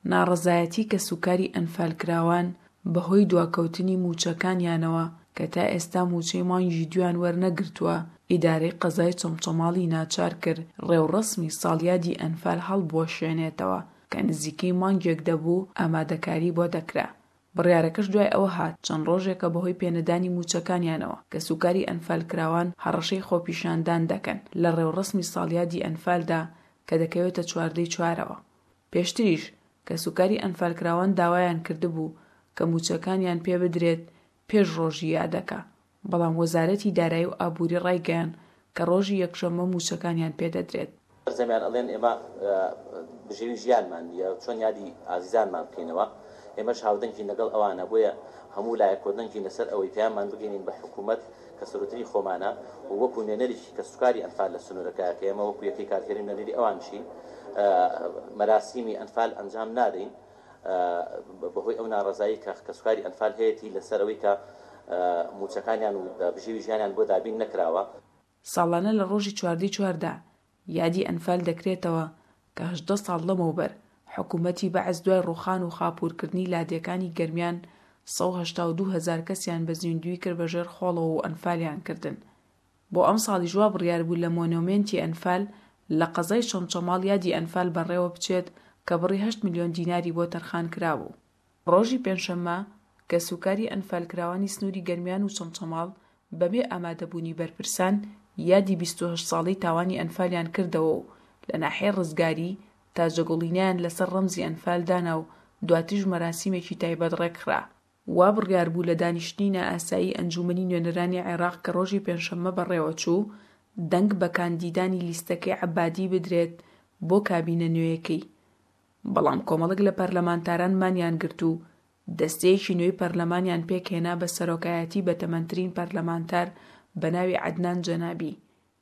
ناڕەزایەتی کە سوکاری ئەنفالکراوان بەهۆی دواکەوتنی موچەکانیانەوە کە تا ئێستا موچەی مانگی دویان وەرنەگرتووە، ئیدارەی قەزای چۆمچەماڵی ناچار کرد ڕێوڕەسمی ساڵیادی ئەنفال هەڵبوەشێنێتەوە کە نزیکەی مانگێک دەبوو ئامادەکاری بۆ دەکرا. بڕیارەکەش دوای ئەوە هات چەند ڕۆژێکە بەهۆی پێنەدانی موچەکانیانەوە کە سوکاری ئەنفالکراوان هەڕەشەی خۆپیشاندان دەکەن لە ڕێوڕەسمی ساڵیادی ئەنفالدا کە دەکەوێتە 4ەوە. پێشتریش کە سوکاری ئەنفالکراوان داوایان کردبوو کە موچەکانیان پێ بدرێت پێش ڕۆژی یادەکە، بەڵام وەزارەتی دارایی و ئابووری ڕایگەیان کە ڕۆژی یەکشەممە موچەکانیان پێدەدرێت. زەمیان ئەڵێن ئێمە بژێوی ژیانمان نیە چۆن یادی ئازیزانمان بکەینەوە، ئێمەش هاودەنگی لەگەڵ ئەوانە بۆیە هەموو لایەک کۆدەنگی لەسەر ئەوەی پێیانمان بگەینین بە حکوومەت کە سەرۆتری خۆمانە و وەکو نوێنەرێکی کە سوکاری ئەنفال لە سنوورەکەیە کە ئێمە وەکو یەکەی کارکەری نوێنەری ئەوانشین مەراسیمی ئەنفال ئەنجام نادەین بەهۆی ئەو ناڕەزایی کە سوکاری ئەنفال هەیەی لەسەرەوەی کە موچەکانیان و بژێوی ژیانیان بۆ دابین نەکراوە. ساڵانە لە ڕۆژی 4/4 یادی ئەنفال دەکرێتەوە کە 18 ساڵ لەمەوبەر حکوومەتی بەعز دوای ڕوخان و خاپوورکردنی لادێکانی گەرمیان 182,000 کەسیان بە زیندوی کرد بەژێر خۆڵەوە و ئەنفالیان کردن. بۆ ئەم ساڵی ژوا بڕیار بوو لە مۆنۆمێنتی ئەنفال لە قەزای چۆمچەماڵ یادی ئەنفال بەڕێوە بچێت کە بڕی 8 ملیۆن دیناری بۆ تەرخان کرابوو. ڕۆژی پێنجشەممە کە سوکاری ئەنفالکراوانی سنووری گەرمیان و چۆمچەماڵ بەبێ ئامادەبوونی بەرپرسان یادی 28 ساڵی تاوانی ئەنفالیان کردەوە و لە ناحیەی ڕزگاری تاجەگوڵینیان لەسەر ڕەمزی ئەنفال دانا و دواتیش مەراسیمێکی تایبەت ڕێکخرا. وا بڕیار بوو لە دانیشتنی نائاسایی ئەنجومەنی نوێنەرانی عێراق کە ڕۆژی پێنجشەممە بەڕێوە چوو دەنگ بە کاندیدانی لیستەکەی عەبادی بدرێت بۆ کابینە نوێیەکەی، بەڵام کۆمەڵک لە پەرلەمانتاران مانیان گرت و دەستەیەکی نوێی پەرلەمانیان پێکهێنا بە سەرۆکایەتی بە تەمەنترین پەرلەمانتار بە ناوی عەدنان جەنابی.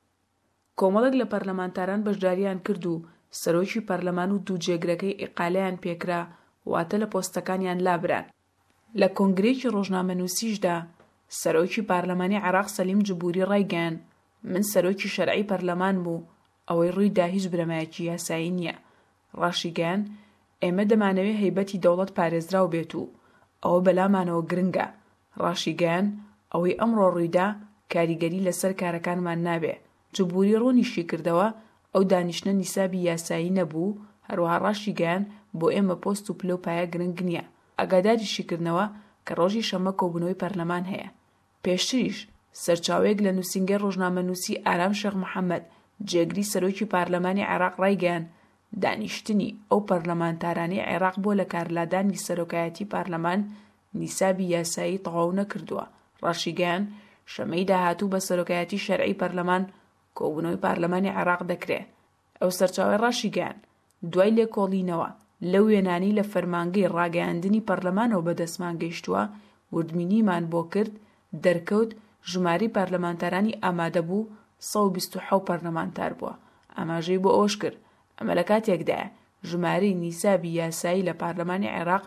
کۆمەڵک لە پەرلەمانتاران بەشداریان کرد و سەرۆکی پەرلەمان و دوو جێگرەکەی ئیقالەیان پێکرا واتە لە پۆستەکانیان لابران. لە کۆنگرێکی ڕۆژنامەنووسیشدا سەرۆکی پارلەمانی عێراق سەلیم جبوری ڕایگەیاند من سەرۆکی شەرعی پەرلەمان بوو ئەوەی ڕوویدا هیچ برەمایەکی یاسایی نییە. ڕاشیگەیاند ئێمە دەمانەوێت هەیبەتی دەوڵەت پارێزراو بێت و ئەوە بەلامانەوە گرنگە. ڕاشیگەیاند ئەوەی ئەمڕۆ ڕوویدا کاریگەری لەسەر کارەکانمان نابێ. جبوری ڕوونیشی کردەوە ئەو دانیشتنە نیسابی یاسایی نەبوو، هەروەها ڕاشیگەیاند بۆ ئێمە پۆست و پلە و پایە گرنگ نییە. ئاگاداریشی کردنەوە کە ڕۆژی شەممە کۆبوونەوەی پەرلەمان هەیە. پێشتریش سەرچاوەیەک لە نووسینگەی ڕۆژنامەنووسی ئارام شێخ محەممەد جێگری سەرۆکی پارلەمانی عێراق ڕایگەیاند دانیشتنی ئەو پەرلەمانتارانی عێراق بۆ لە کارلادانی سەرۆکایەتی پارلەمان نیسابی یاسایی تەواو نەکردووە. ڕاشیگەیاند شەمەی داهاتوو بە سەرۆکایەتی شەرعی پەرلەمان کۆبوونەوەی پارلەمانی عێراق دەکرێت. ئەو سەرچاوەی ڕاشیگەیاند دوای لێکۆڵینەوە لە وێنانی لە فەرمانگەی ڕاگەیاندنی پەرلەمانەوە بەدەستمان گەیشتووە وردمینیمان بۆ کرد دەرکەوت ژماری پارلەمانتارانی ئامادە بوو 127 پەرلەمانتار بووە. ئاماژەی بۆ ئەوەش کرد ئەمە لە کاتێکدایە ژمارەی نیسابی یاسایی لە پارلەمانی عێراق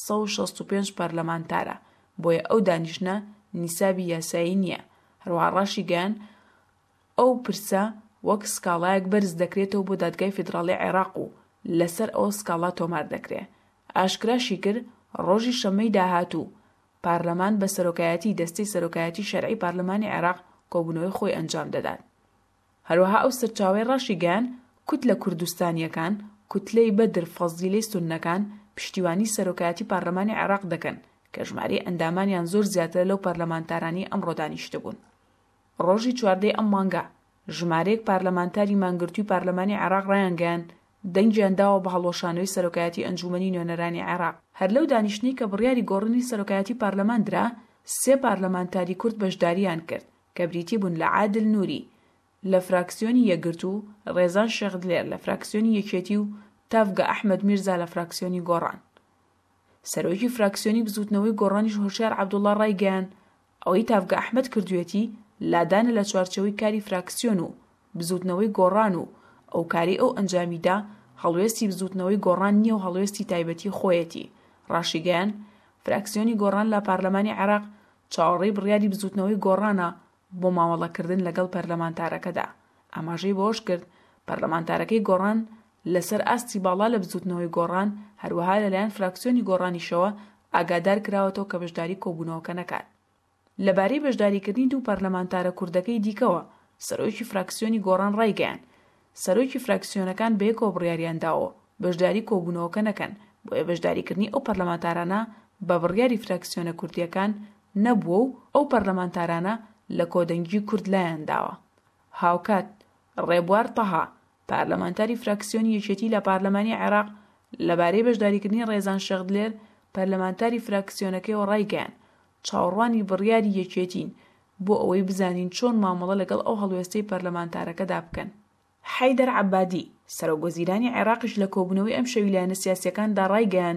165 پەرلەمانتارە، بۆیە ئەو دانیشتنە نیسابی یاسایی نییە. هەروەها ڕاشیگەیاند ئەو پرسە وەک سکاڵایەک بەرز دەکرێتەوە بۆ دادگای فیدراڵی عێراق و لەسەر ئەو سکاڵا تۆمار دەکرێت. ئاشکراشی کرد ڕۆژی شەممەی داهاتوو پارلەمان بە سەرۆکایەتی دەستەی سەرۆکایەتی شەرعی پارلەمانی عێراق کۆبوونەوەی خۆی ئەنجام دەدات. هەروەها ئەو سەرچاوەی ڕاشیگەیاند کوت لە کوردستانیەکان کوتلەی بەدر فەزیلەی سوننەکان پشتیوانی سەرۆکایەتی پارلەمانی عێراق دەکەن کە ژمارەی ئەندامانیان زۆر زیاتر لەو پەرلەمانتارانی ئەمڕۆ دانیشتە بوون. ڕۆژی 4 ئەم مانگە ژمارەیەک پارلەمانتاری مانگرتووی پارلەمانی عێراق ڕایانگەیاند دەنگیان داوە بە هەڵۆشانەوەی سەرۆکایەتی ئەنجومەنی نوێنەرانی عێراق. هەر لەو دانیشتنی کە بڕیاری گۆڕینی سەرۆکایەتی پارلەمان درا 3 پارلەمانتاری کورد بەشداریان کرد کە بریتی بوون لە عادل نووری لە فراکسیۆنی یەکگرت و ڕێزان شێخدلێر لە فراکسیۆنی یەکێتی و تافگە ئەحمەد میرزا لە فراکسیۆنی گۆڕان. سەرۆکی فراکسیۆنی بزوتنەوەی گۆڕانیش هۆشیار عەبدوڵڵا ڕایگەیاند ئەوەی تافگە ئەحمەد کردوێتی لادانە لە چوارچەوەی کاری فراکسیۆن و بزوتنەوەی گۆڕان و ئەو کاری ئەو ئەنجامیدا هەڵوێستی بزوتنەوەی گۆڕان نییە و هەڵوێستی تایبەتی خۆیەتی. ڕاشیگەیاند فراکسیۆنی گۆڕان لە پارلەمانی عێراق چاوەڕێی بڕیاری بزوتنەوەی گۆڕانە بۆ مامەڵەکردن لەگەڵ پەرلەمانتارەکەدا. ئاماژەی بۆش کرد پەرلەمانتارەکەی گۆڕان لەسەر ئاستی باڵا لە بزوتنەوەی گۆڕان هەروەها لەلایەن فراکسیۆنی گۆڕانیشەوە ئاگادار کراوەتەوە کە بەشداری کۆبوونەوەکە نەکات. لەبارەی بەشداریکردنی دوو پەرلەمانتارە کوردەکەی دیکەوە سەرۆکی فراکسیۆنی گۆڕان ڕایگەیان سەرۆکی فراکسیۆنەکان بەیەکەوە بڕیاریانداوە بەشداری کۆبوونەوەکە نەکەن، بۆیە بەشداریکردنی ئەو پەرلەمانتارانە بە بڕیاری فراکسیۆنە کوردیەکان نەبووە و ئەو پەرلەمانتارانە لە کۆدەنگی کورد لایەنداوە. هاوکات ڕێبوار تەها پارلەمانتاری فراکسیۆنی یەکێتی لە پارلەمانی عێراق لەبارەی بەشداریکردنی ڕێزان شەغدلێر پەرلەمانتاری فراکسیۆنەکەیەوە ڕایگەیان چاوەڕوانی بڕیاری یەکێتین بۆ ئەوەی بزانین چۆن مامەڵە لەگەڵ ئەو هەڵوێستەی پەرلەمانتارەکەدا بکەن. حەیدەر عەبادی سەرۆکوەزیرانی عێراقیش لە کۆبوونەوەی ئەم شەوی لایەنە سیاسیەکاندا ڕایگەیان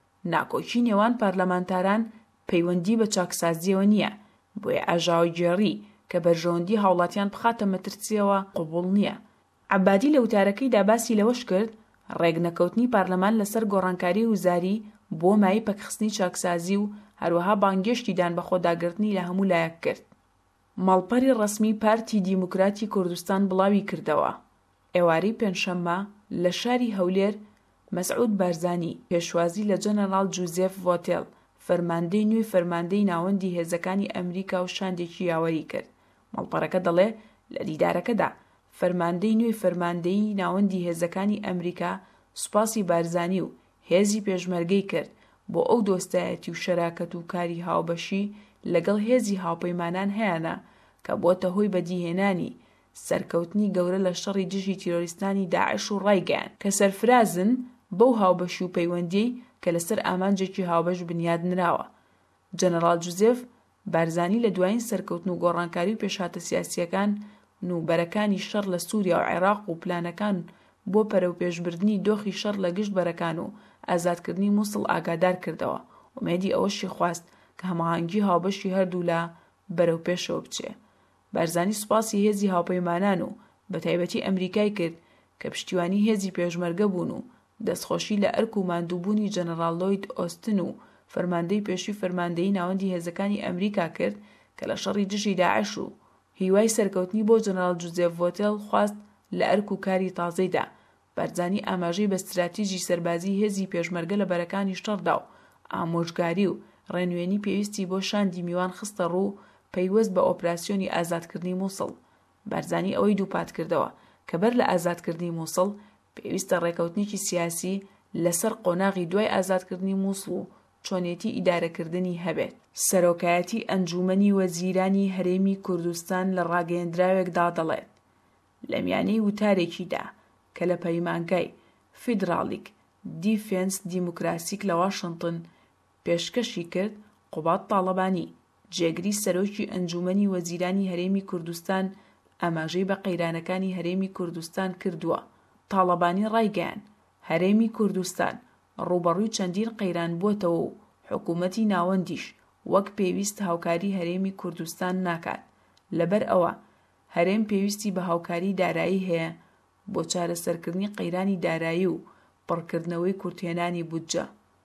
ناکۆچی نێوان پەرلەمانتاران پەیوەندی بە چاکسازیەوە نییە، بۆیە ئاژاوی گێڕی کە بەرژەوەندی هاوڵاتیان بخاتە مەترسیەوە قوبوڵ نییە. عەبادی لە وتارەکەیدا باسی لەوەش کرد ڕێگنەکەوتنی پارلەمان لەسەر گۆڕانکاری وزاری بۆ مای پەکخستنی چاکسازی و هەروەها بانگێشتی دان بە خۆداگرتنی لە هەموو لایەک کرد. ماڵپەری ڕەسمی پارتی دیموکراتی کوردستان بڵاوی کردەوە. ئێوارەی پێنجشەممە لە شاری هەولێر مەسعود بارزانی پێشوازی لە جەنەرال جوزێف ڤۆتێل فەرماندەی نوێی فەرماندەی ناوەندی هێزەکانی ئەمریکا و شاندێکی یاوەری کرد. ماڵپەڕەکە دەڵێ لە دیدارەکەدا فەرماندەی نوێی فەرماندەی ناوەندی هێزەکانی ئەمریکا سوپاسی بارزانی و هێزی پێشمەرگەی کرد بۆ ئەو دۆستایەتی و شەراکەت و کاری هاوبەشی لەگەڵ هێزی هاوپەیمانان هەیەە کە بۆتە هۆی بەدیهێنانی سەرکەوتنی گەورە لە شەڕی دژی تیرۆریستانی داعش و ڕایگەیان کە سەرفرازن بەو هاوبەشی و پەیوەندی کە لەسەر ئامانجێکی هاوبەش بنیاد نراوە. جەنەرال جوزێف بارزانی لە دوایین سەرکەوتن و گۆڕانکاری و پێشهاتە سیاسیەکان نوبەرەکانی شەڕ لە سووریا و عێراق و پلانەکان بۆ پەرەوپێشبردنی دۆخی شەڕ لە گشت بەرەکان و ئازادکردنی مووسڵ ئاگادار کردەوە. ئومێدی ئەوەشی خواست کە هەماهەنگی هاوبەشی هەردوو لە بەرەوپێشەوە بچێ. بارزانی سوپاسی هێزی هاوپەیمانان و بە تایبەتی ئەمریکای کرد کە پشتیوانی هێزی پێشمەرگە بوون و دەستخۆشی لە ئەرک و ماندووبوونی جەنەرال لۆید ئۆستن و فەرماندەی پێشووی فەرماندەی ناوەندی هێزەکانی ئەمریکا کرد کە لە شەڕی دژی داعش و هیوای سەرکەوتنی بۆ جەنەرال جوزێف ڤۆتێل خواست لە ئەرک و کاری تازەیدا. بارزانی ئاماژەی بە استراتیژی سەربازی هێزی پێشمەرگە لە بەرەکانی شەڕدا و ئامۆژگاری و ڕێنوێنی پێویستی بۆ شاندی میوان خستە ڕوو پەیوەست بە ئۆپراسیۆنی ئازادکردنی مووسڵ. بارزانی ئەوەی دووپات کردەوە کە بەر لە ئازادکردنی مووسڵ پێویستە ڕێکەوتنێکی سیاسی لەسەر قۆناغی دوای ئازادکردنی مووسڵ و چۆنێتی ئیدارەکردنی هەبێت. سەرۆکایەتی ئەنجومەنی وەزیرانی هەرێمی کوردستان لە ڕاگەیەندراوێکدا دەڵێت لە میانەی وتارێکیدا کە لە پەیمانگای فیدرالیک دیفێنس دیموکراسیک لە واشنگتن پێشکەشی کرد، قوبات تاڵەبانی جێگری سەرۆکی ئەنجومەنی وەزیرانی هەرێمی کوردستان ئاماژەی بە قەیرانەکانی هەرێمی کوردستان کردووە. تاڵەبانی ڕایگەیان هەرێمی کوردستان ڕوبەڕووی چەندین قەیران بووەتەوە و حکوومەتی ناوەندیش وەک پێویست هاوکاری هەرێمی کوردستان ناکات. لەبەر ئەوە هەرێم پێویستی بە هاوکاری دارایی هەیە بۆ چارەسەرکردنی قەیرانی دارایی و پڕکردنەوەی کورتێنانی بودجە.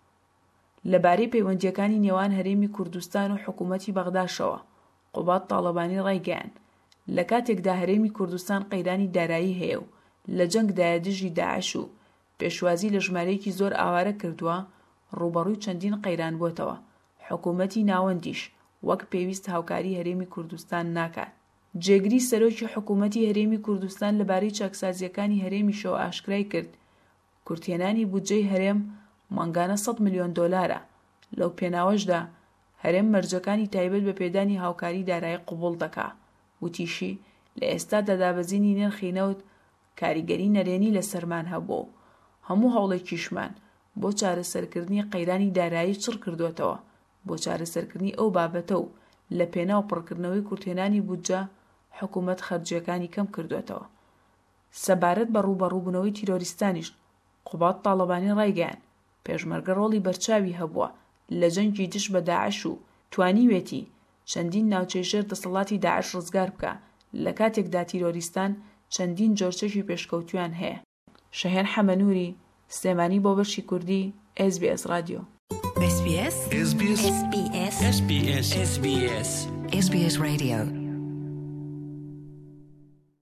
لەبارەی پەیوەندیەکانی نێوان هەرێمی کوردستان و حکوومەتی بەغداشەوە قوبات تاڵەبانی ڕایگەیان لە کاتێکدا هەرێمی کوردستان قەیرانی دارایی هەیە و لە جەنگدایە دژی داعش و پێشوازی لە ژمارەیەکی زۆر ئاوارە کردووە، ڕوبەڕووی چەندین قەیران بووەتەوە. حکوومەتی ناوەندیش وەک پێویست هاوکاری هەرێمی کوردستان ناکات. جێگری سەرۆکی حکوومەتی هەرێمی کوردستان لەبارەی چاکسازیەکانی هەرێمیشەوە ئاشکرای کرد کورتێنانی بودجەی هەرێم مانگانە 100 ملیۆن دۆلارە. لەو پێناوەشدا هەرێم مەرجەکانی تایبەت بە پێدانی هاوکاری دارایی قوبوڵ دەکا. وتیشی لە ئێستادا دابەزینی نرخی نەوت کاریگەری نەرێنی لە سەرمان هەبوو. هەموو هەوڵێکیشمان بۆ چارەسەرکردنی قەیرانی دارایی چڕ کردوێتەوە بۆ چارەسەرکردنی ئەو بابەتە و لە پێناو پڕکردنەوەی کورتێنانی بودجە حکوومەت خەرجیەکانی کەم کردوێتەوە. سەبارەت بە ڕوبەڕووبوونەوەی تیرۆریستانیش قوبات تاڵەبانی ڕایگەیان پێشمەرگە ڕۆڵی بەرچاوی هەبووە لە جەنگی دژ بە داعش و توانیوێتی چەندین ناوچەی ژێر دەسەڵاتی داعش ڕزگار بکە لە کاتێکدا تیرۆریستان چەندین جۆرچەشی پێشکەوتویان هەیە. شەهێن حەمەنووری، سلێمانی بۆ بەشی کوردی، SBS رادیۆ. SBS SBS SBS SBS SBS Radio